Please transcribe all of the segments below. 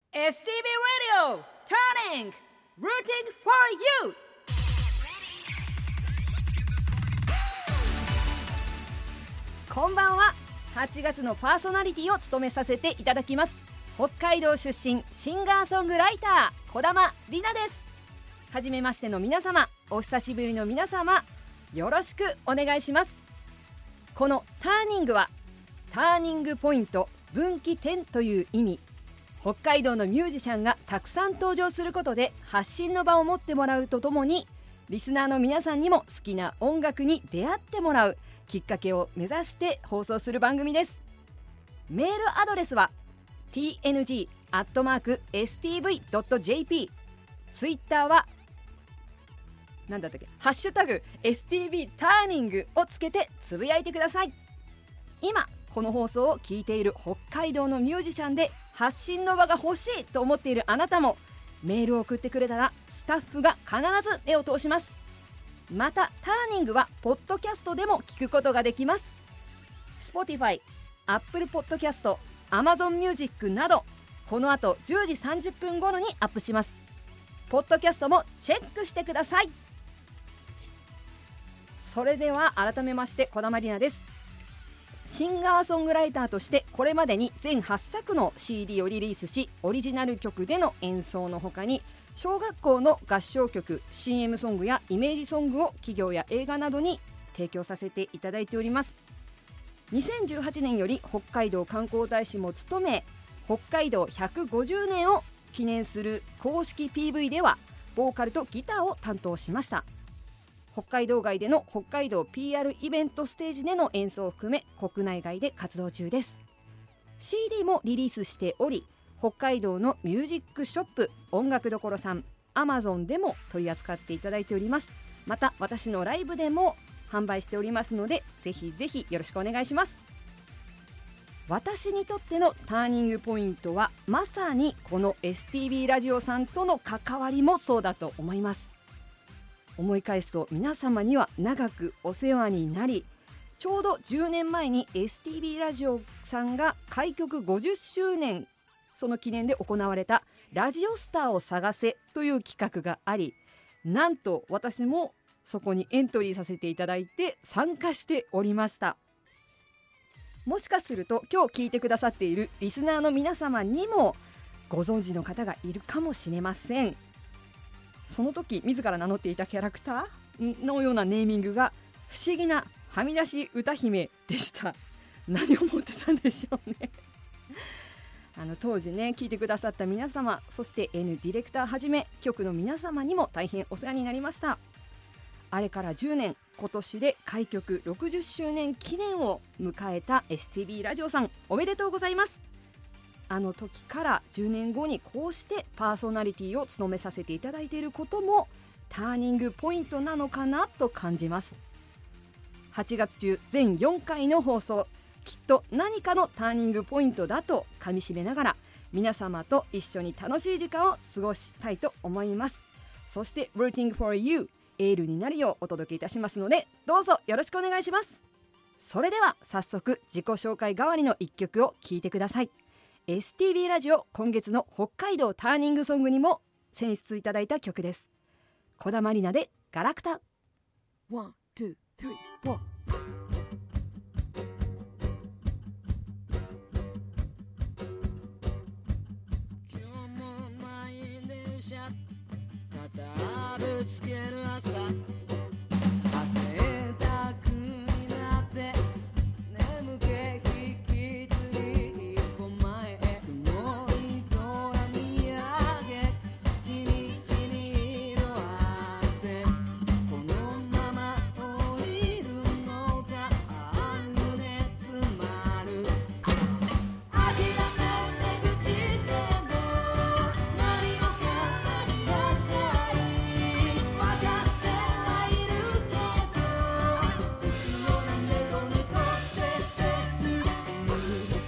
STB Radio Turning Rooting for You。 こんばんは。8月のパーソナリティを務めさせていただきます、北海道出身シンガーソングライター児玉里奈です。はじめましての皆様、お久しぶりの皆様、よろしくお願いします。このターニングはターニングポイント、分岐点という意味。北海道のミュージシャンがたくさん登場することで発信の場を持ってもらうとともに、リスナーの皆さんにも好きな音楽に出会ってもらうきっかけを目指して放送する番組です。メールアドレスは tng@stv.jp、 ツイッターはなんだったっけ、ハッシュタグ STB ターニングをつけてつぶやいてください。今この放送を聞いている北海道のミュージシャンで発信の場が欲しいと思っているあなたも、メールを送ってくれたらスタッフが必ず目を通します。またターニングはポッドキャストでも聞くことができます。 Spotify、Apple Podcast、Amazon Music など、この後10時30分頃にアップします。ポッドキャストもチェックしてください。それでは改めまして、児玉里奈です。シンガーソングライターとしてこれまでに全8作の CD をリリースし、オリジナル曲での演奏の他に小学校の合唱曲、 CM ソングやイメージソングを企業や映画などに提供させていただいております。2018年より北海道観光大使も務め、北海道150年を記念する公式 PV ではボーカルとギターを担当しました。北海道外での北海道 PR イベントステージでの演奏を含め、国内外で活動中です。 CD もリリースしており、北海道のミュージックショップ、音楽どころさん、 Amazon でも取り扱っていただいております。また私のライブでも販売しておりますので、ぜひぜひよろしくお願いします。私にとってのターニングポイントは、まさにこの STB ラジオさんとの関わりもそうだと思います。思い返すと、皆様には長くお世話になり、ちょうど10年前に STB ラジオさんが開局50周年、その記念で行われたラジオスターを探せという企画があり、なんと私もそこにエントリーさせていただいて参加しておりました。もしかすると今日聞いてくださっているリスナーの皆様にもご存知の方がいるかもしれません。その時自ら名乗っていたキャラクターのようなネーミングが不思議なはみ出し歌姫でした。何を思ってたんでしょうね当時ね、聞いてくださった皆様、そして N ディレクターはじめ局の皆様にも大変お世話になりました。あれから10年、今年で開局60周年記念を迎えた STB ラジオさん、おめでとうございます。あの時から10年後にこうしてパーソナリティを務めさせていただいていることもターニングポイントなのかなと感じます。8月中全4回の放送、きっと何かのターニングポイントだと噛み締めながら、皆様と一緒に楽しい時間を過ごしたいと思います。そして Rooting for You、 エールになるようお届けいたしますので、どうぞよろしくお願いします。それでは早速自己紹介代わりの一曲を聴いてください。STB ラジオ今月の北海道ターニングソングにも選出いただいた曲です。児玉里奈でガラクタ。1、2、3、4。肩ぶつける朝、汗だくになって眠気引きずり一歩前へ、曇り空見上げ、日に日に色あせ、このまま降りるのか、あんで詰まる、諦めて口でも何もかもしたい、分かってはいるけど、いつもなメロにとって進む、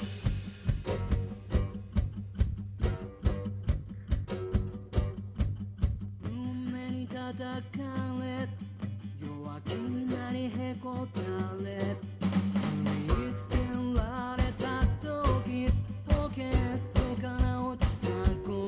夢に叩かれ、弱気になりへこたれ、見つけられた時ポケットから落ちた言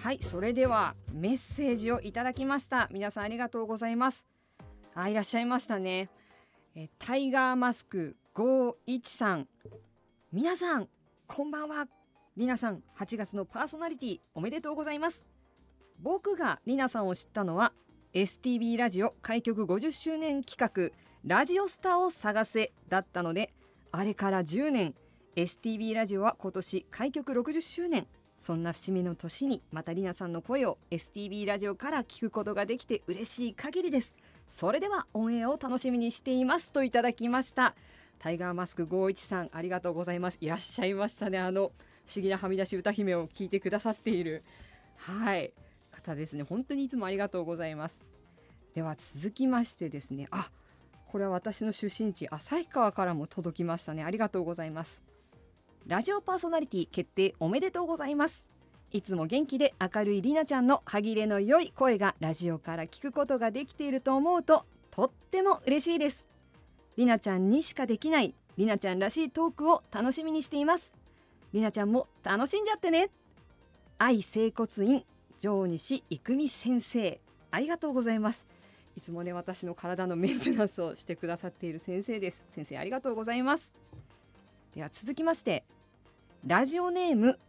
はい、それではメッセージをいただきました。皆さんありがとうございます。いらっしゃいましたね。タイガーマスク51さん、皆さんこんばんは。りなさん、8月のパーソナリティおめでとうございます。僕がりなさんを知ったのは STB ラジオ開局50周年企画ラジオスターを探せだったので、あれから10年、 STB ラジオは今年開局60周年。そんな節目の年にまたりなさんの声を STB ラジオから聞くことができて嬉しい限りです。それではオンエアを楽しみにしていますといただきました。タイガーマスク51さん、ありがとうございます。いらっしゃいましたね。不思議なはみ出し歌姫を聞いてくださっている方ですね。本当にいつもありがとうございます。では続きましてですね、これは私の出身地旭川からも届きましたね。ありがとうございます。ラジオパーソナリティ決定おめでとうございます。いつも元気で明るいりなちゃんの歯切れの良い声がラジオから聞くことができていると思うととっても嬉しいです。りなちゃんにしかできないりなちゃんらしいトークを楽しみにしています。りなちゃんも楽しんじゃってね。愛整骨院上西郁美先生、ありがとうございます。いつもね、私の体のメンテナンスをしてくださっている先生です。先生ありがとうございます。では続きまして、ラジオネーム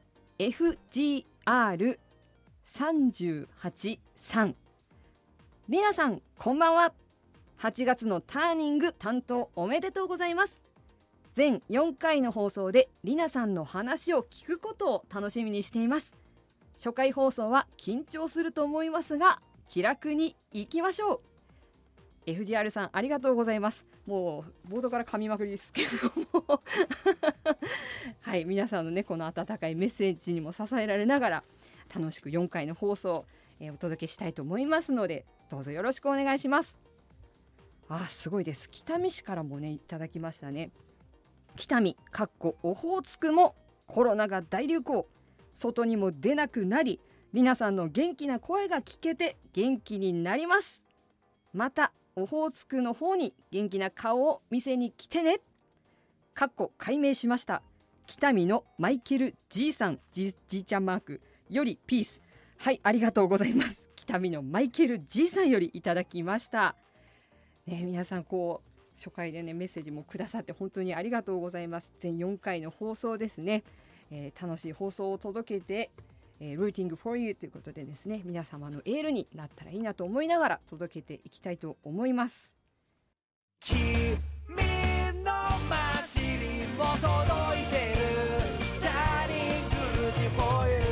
FGR38 さん、りなさんこんばんは。8月のターニング担当おめでとうございます。全4回の放送でりなさんの話を聞くことを楽しみにしています。初回放送は緊張すると思いますが気楽にいきましょう。 FGR さんありがとうございます。もう冒頭から噛みまくりですけどもはい、皆さんのねこの温かいメッセージにも支えられながら楽しく4回の放送、お届けしたいと思いますのでどうぞよろしくお願いします。すごいです。北見市からもねいただきましたね。北見オホーツクもコロナが大流行、外にも出なくなりりなさんの元気な声が聞けて元気になります。またオホーツクの方に元気な顔を見せに来てね。解明しました。北見のマイケル G さん、G ちゃんマークよりピース。はい、ありがとうございます。北見のマイケル G さんよりいただきました、皆さん初回でねメッセージもくださって本当にありがとうございます。全4回の放送ですね、楽しい放送を届けて、Rooting for you ということでですね、皆様のエールになったらいいなと思いながら届けていきたいと思います。 君の街にも届いてる Turning Rooting for you。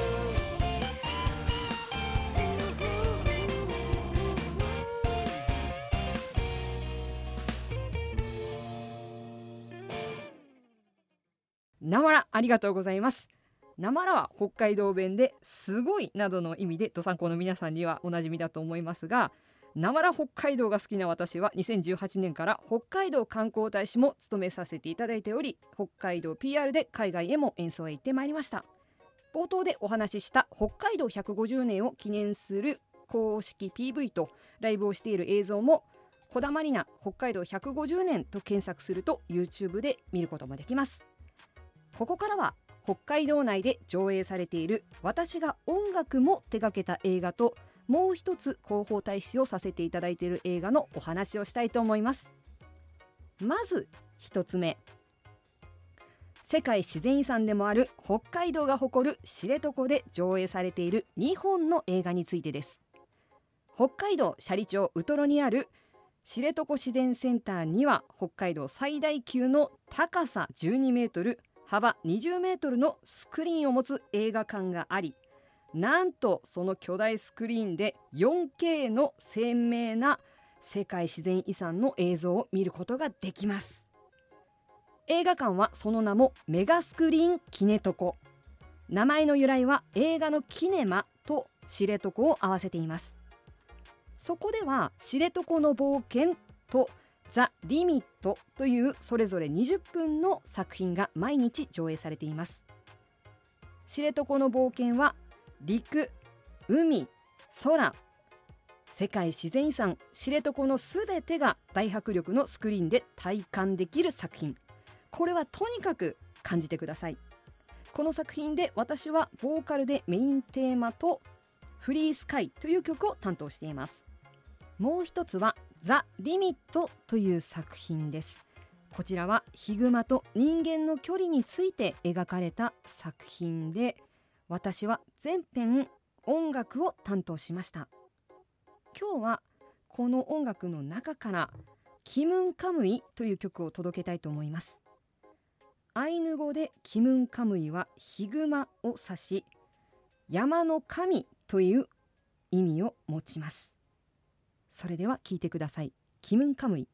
なまらありがとうございます。なまらは北海道弁ですごいなどの意味でどさんこの皆さんにはおなじみだと思いますが、なまら北海道が好きな私は2018年から北海道観光大使も務めさせていただいており、北海道 PR で海外へも演奏へ行ってまいりました。冒頭でお話しした北海道150年を記念する公式 PV とライブをしている映像もこだまりな北海道150年と検索すると YouTube で見ることもできます。ここからは北海道内で上映されている私が音楽も手掛けた映画ともう一つ広報大使をさせていただいている映画のお話をしたいと思います。まず一つ目、世界自然遺産でもある北海道が誇る知床で上映されている2本の映画についてです。北海道斜里町ウトロにある知床自然センターには北海道最大級の高さ12メートル幅20メートルのスクリーンを持つ映画館があり、なんとその巨大スクリーンで 4K の鮮明な世界自然遺産の映像を見ることができます。映画館はその名もメガスクリーンキネトコ。名前の由来は映画のキネマと知床を合わせています。そこでは知床の冒険とザ・リミットというそれぞれ20分の作品が毎日上映されています。知床の冒険は陸、海、空、世界自然遺産知床のすべてが大迫力のスクリーンで体感できる作品。これはとにかく感じてください。 この作品で私はボーカルでメインテーマとフリースカイという曲を担当しています。もう一つはザ・リミットという作品です。こちらはヒグマと人間の距離について描かれた作品で、私は全編音楽を担当しました。今日はこの音楽の中からキムンカムイという曲を届けたいと思います。アイヌ語でキムンカムイはヒグマを指し、山の神という意味を持ちます。それでは聴いてください。キムンカムイ。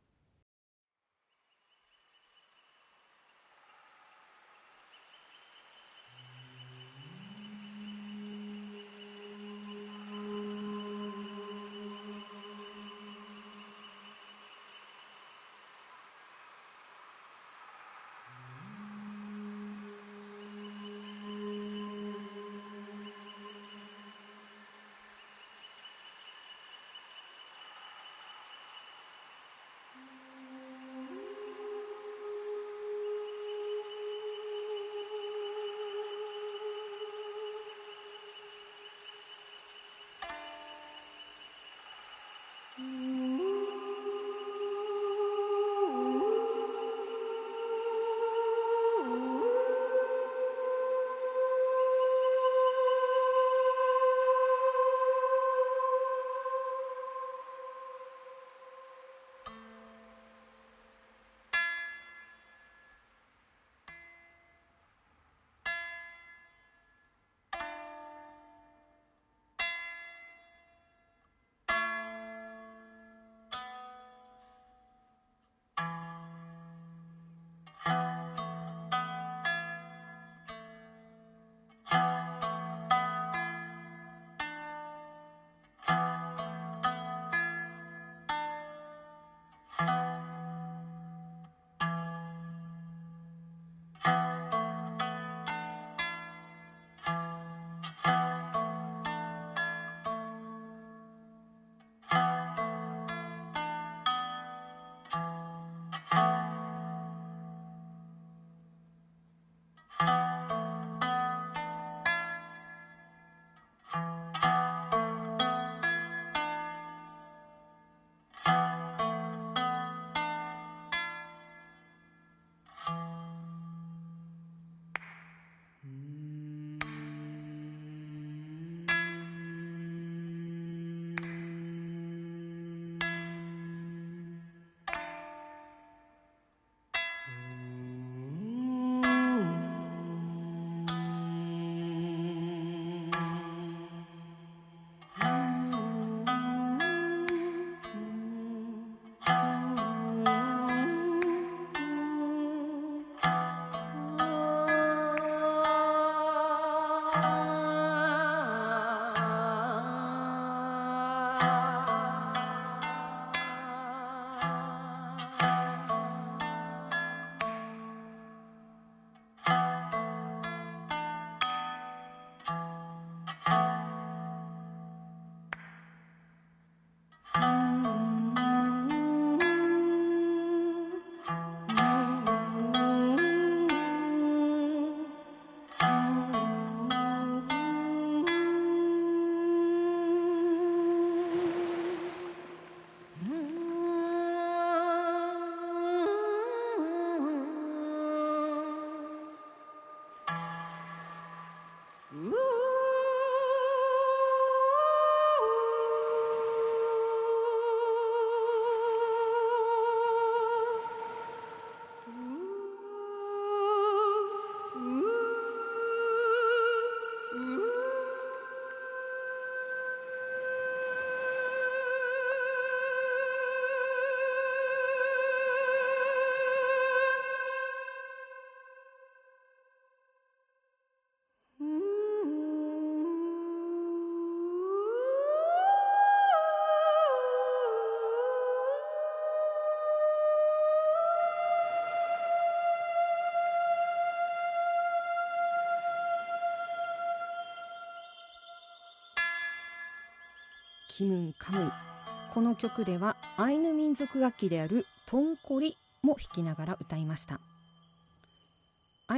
キムンカムイ。この曲ではアイヌ民族楽器であるトンコリも弾きながら歌いました。アイヌ民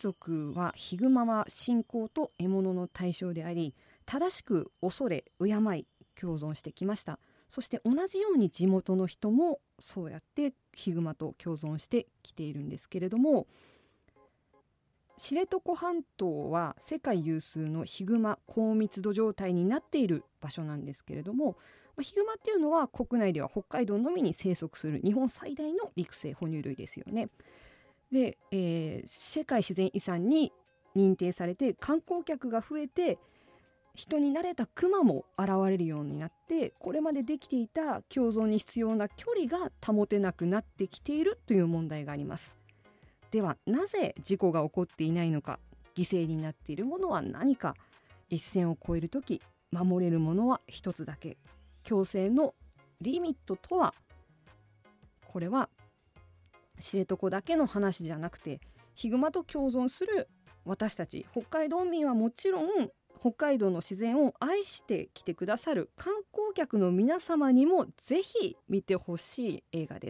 族はヒグマは信仰と獲物の対象であり、正しく恐れ敬い共存してきました。そして同じように地元の人もそうやってヒグマと共存してきているんですけれども、知床半島は世界有数のヒグマ高密度状態になっている場所なんですけれども、ヒグマっていうのは国内では北海道のみに生息する日本最大の陸生哺乳類ですよね。で、世界自然遺産に認定されて観光客が増えて、人に慣れたクマも現れるようになって、これまでできていた共存に必要な距離が保てなくなってきているという問題があります。ではなぜ事故が起こっていないのか、犠牲になっているものは何か、一線を越えるとき守れるものは一つだけ、共生のリミットとは。これは知床だけの話じゃなくて、ヒグマと共存する私たち北海道民はもちろん、北海道の自然を愛してきてくださる観光客の皆様にもぜひ見てほしい映画です。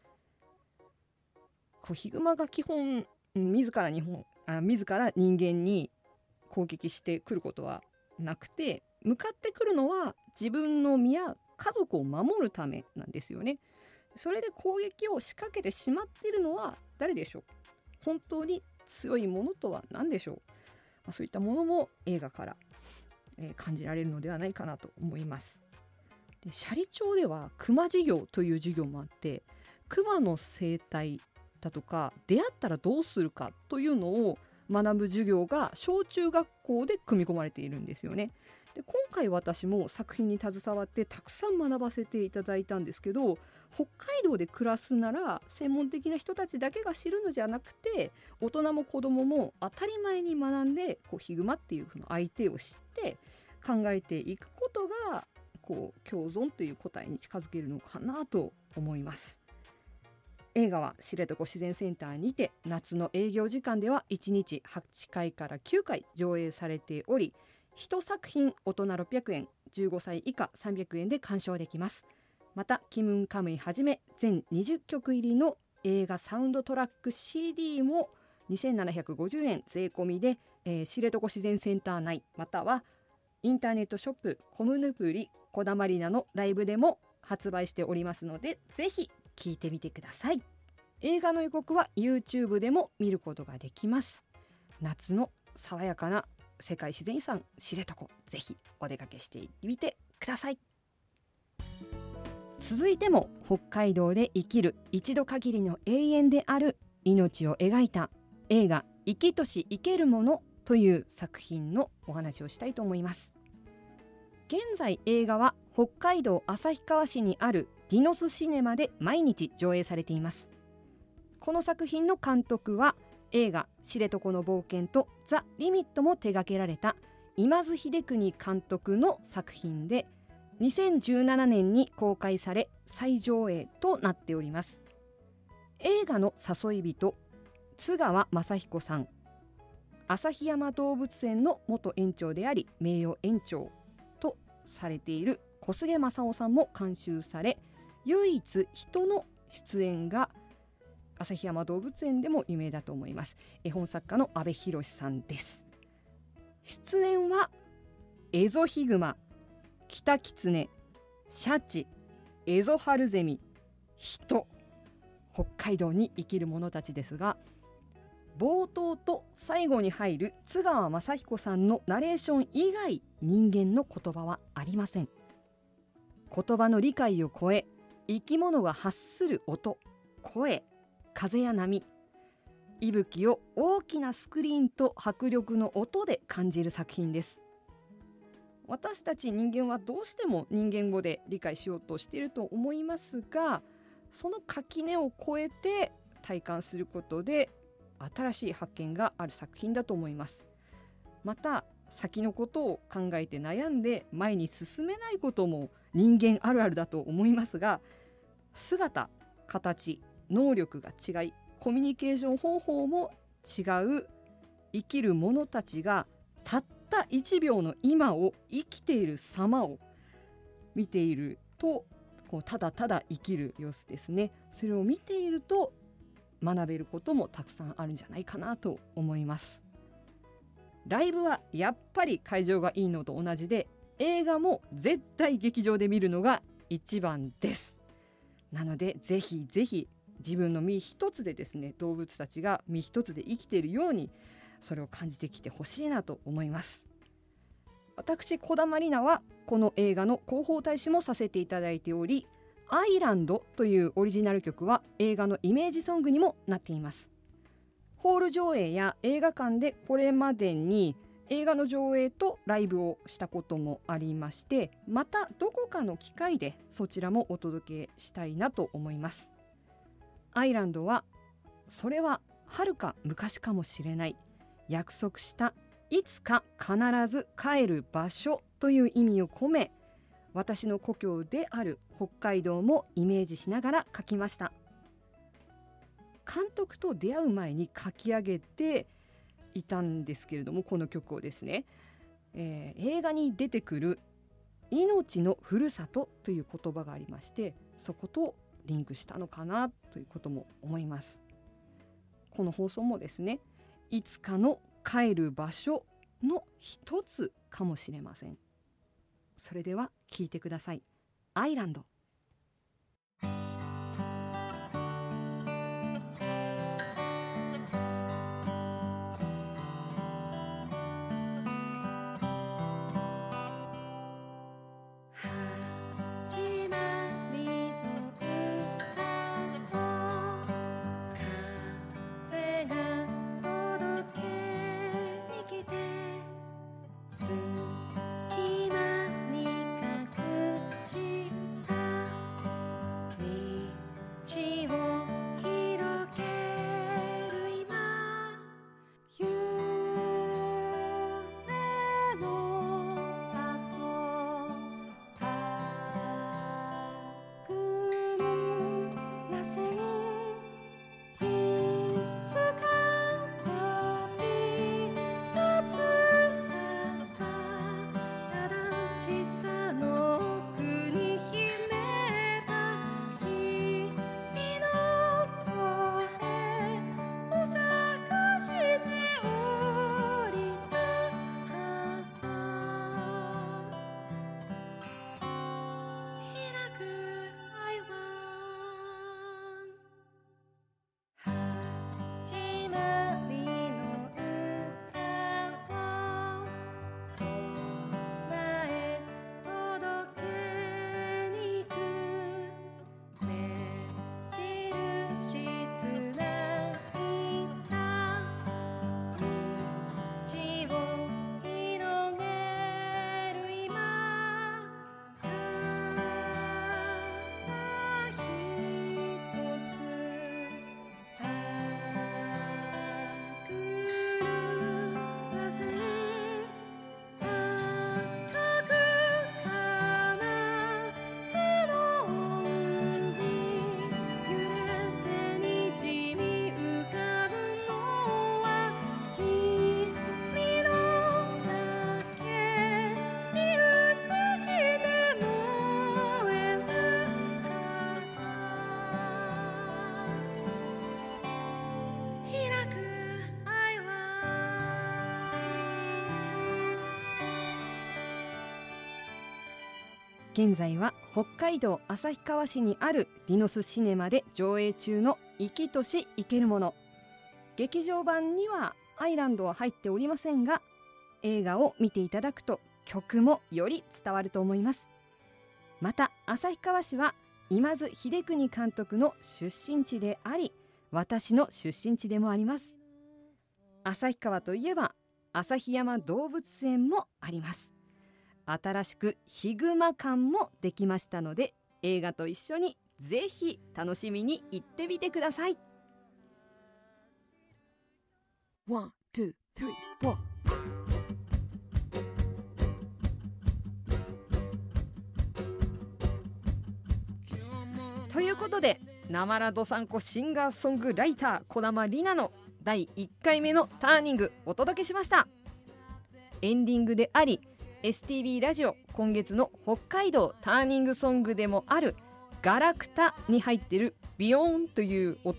ヒグマが基本自ら人間に攻撃してくることはなくて、向かってくるのは自分の身や家族を守るためなんですよね。それで攻撃を仕掛けてしまっているのは誰でしょう。本当に強いものとは何でしょう。そういったものも映画から、感じられるのではないかなと思います。で、斜里町では熊授業という授業もあって、熊の生態だとか出会ったらどうするかというのを学ぶ授業が小中学校で組み込まれているんですよね。で、今回私も作品に携わってたくさん学ばせていただいたんですけど、北海道で暮らすなら専門的な人たちだけが知るのじゃなくて、大人も子供も当たり前に学んで、ヒグマっていう相手を知って考えていくことが共存という答えに近づけるのかなと思います。映画は知床自然センターにて夏の営業時間では1日8回から9回上映されており、1作品大人600円、15歳以下300円で鑑賞できます。またキムンカムイはじめ全20曲入りの映画サウンドトラック CD も2750円税込みで、知床自然センター内またはインターネットショップコムヌプリこだまりなのライブでも発売しておりますので、ぜひ聞いてみてください。映画の予告は YouTube でも見ることができます。夏の爽やかな世界自然遺産知床、ぜひお出かけしてみてください。続いても北海道で生きる一度限りの永遠である命を描いた映画生きとし生けるものという作品のお話をしたいと思います。現在映画は北海道旭川市にあるディノスシネマで毎日上映されています。この作品の監督は映画知床の冒険とザ・リミットも手掛けられた今津秀邦監督の作品で、2017年に公開され再上映となっております。映画の誘い人津川雅彦さん、旭山動物園の元園長であり名誉園長とされている小菅正夫さんも監修され、唯一人の出演が旭山動物園でも有名だと思います。絵本作家の阿部寛さんです。出演はエゾヒグマ、キタキツネ、シャチ、エゾハルゼミ、人、北海道に生きる者たちですが、冒頭と最後に入る津川雅彦さんのナレーション以外、人間の言葉はありません。言葉の理解を超え、生き物が発する音、声、風や波、息吹を大きなスクリーンと迫力の音で感じる作品です。私たち人間はどうしても人間語で理解しようとしていると思いますが、その垣根を越えて体感することで新しい発見がある作品だと思います。また先のことを考えて悩んで前に進めないことも人間あるあるだと思いますが、姿、形、能力が違い、コミュニケーション方法も違う生きる者たちがたった1秒の今を生きている様を見ていると、ただただ生きる様子ですね。それを見ていると学べることもたくさんあるんじゃないかなと思います。ライブはやっぱり会場がいいのと同じで、映画も絶対劇場で見るのが一番です。なのでぜひぜひ自分の身一つでですね、動物たちが身一つで生きているようにそれを感じてきてほしいなと思います。私小玉里奈はこの映画の広報大使もさせていただいており、アイランドというオリジナル曲は映画のイメージソングにもなっています。ホール上映や映画館でこれまでに映画の上映とライブをしたこともありまして、またどこかの機会でそちらもお届けしたいなと思います。アイランドはそれは遥か昔かもしれない、約束したいつか必ず帰る場所という意味を込め、私の故郷である北海道もイメージしながら書きました。監督と出会う前に書き上げていたんですけれども、この曲をですね、映画に出てくる命のふるさとという言葉がありまして、そことリンクしたのかなということも思います。この放送もですね、いつかの帰る場所の一つかもしれません。それでは聞いてください。アイランド。現在は北海道旭川市にあるディノスシネマで上映中の生きとし生けるもの。劇場版にはアイランドは入っておりませんが、映画を見ていただくと曲もより伝わると思います。また旭川市は今津秀邦監督の出身地であり、私の出身地でもあります。旭川といえば旭山動物園もあります。新しくヒグマ館もできましたので、映画と一緒にぜひ楽しみに行ってみてください。 1、2、3、4 ということで、なまらどさんこシンガーソングライター児玉里奈の第1回目のターニングお届けしました。エンディングであり、STB ラジオ今月の北海道ターニングソングでもあるガラクタに入っているビヨーンという音も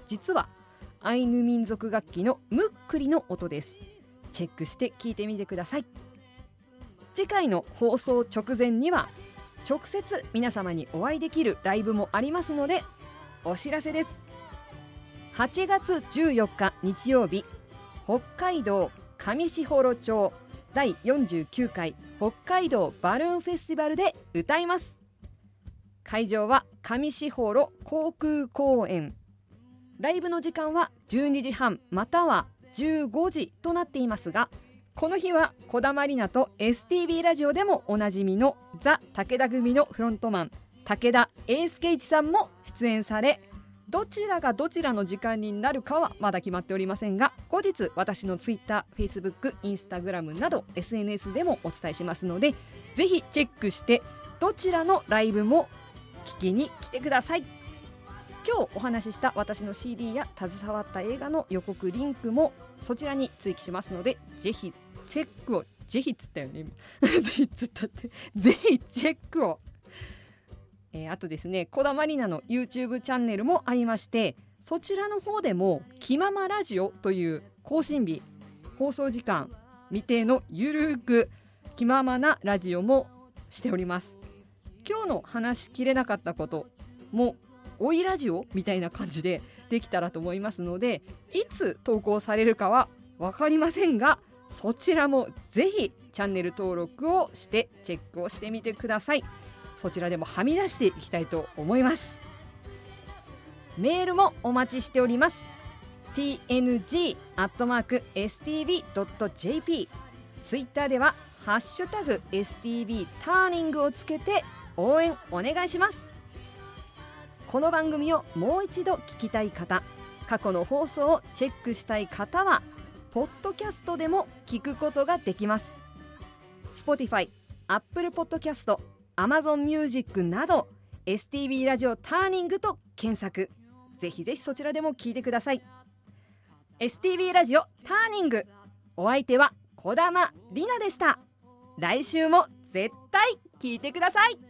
実はアイヌ民族楽器のムックリの音です。チェックして聞いてみてください。次回の放送直前には直接皆様にお会いできるライブもありますのでお知らせです。8月14日日曜日、北海道上士幌町第49回北海道バルーンフェスティバルで歌います。会場は上士幌航空公園。ライブの時間は12時半または15時となっていますが、この日は小田まりなと STB ラジオでもおなじみのザ・武田組のフロントマン武田英介一さんも出演され、どちらがどちらの時間になるかはまだ決まっておりませんが、後日私の Twitter、Facebook、Instagram など SNS でもお伝えしますので、ぜひチェックしてどちらのライブも聞きに来てください。今日お話しした私の CD や携わった映画の予告リンクもそちらに追記しますので、ぜひチェックを、ぜひっつったよね今ぜひっつったってぜひチェックを。あとですね、小田まりなの YouTube チャンネルもありまして、そちらの方でも気ままラジオという更新日、放送時間未定のゆるく気ままなラジオもしております。今日の話しきれなかったこともおいラジオみたいな感じでできたらと思いますので、いつ投稿されるかは分かりませんが、そちらもぜひチャンネル登録をしてチェックをしてみてください。そちらでもはみ出していきたいと思います。メールもお待ちしております。 tng@stv.jp、 ツイッターではハッシュタグ STV ターニングをつけて応援お願いします。この番組をもう一度聞きたい方、過去の放送をチェックしたい方はポッドキャストでも聞くことができます。 Spotify、Apple Podcast、Amazon Music など STV ラジオターニングと検索、ぜひぜひそちらでも聞いてください。 STV ラジオターニング、お相手は小玉里奈でした。来週も絶対聞いてください。